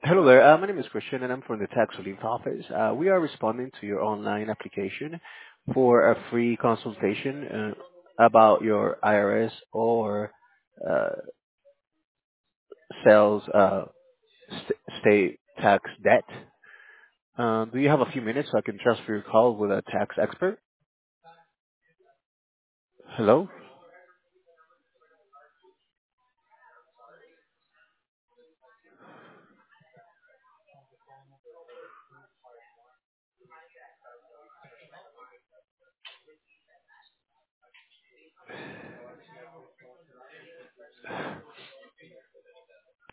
Hello there. My name is Christian, and I'm from the tax relief office. We are responding to your online application for a free consultation about your IRS or uh, sales state tax debt. Do you have a few minutes so I can transfer your call with a tax expert? Hello?